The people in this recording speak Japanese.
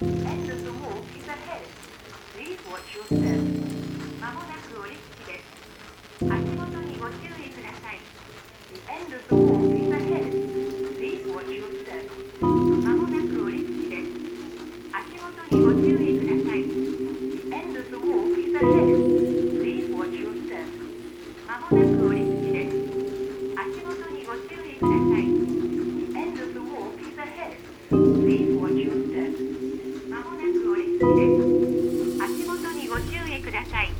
End of the walk is ahead. Please watch your step. まもなく折り口です。足元にご注意ください。The end of the walk is ahead. Please watch your step. まもなく折り口です。足元にご注意ください。The end of the walk is ahead. Please watch your step. まもなく折り口です。足元にご注意ください。The end of the walk is ahead. Please watch your step. まもなく折り口です。足元にご注意ください。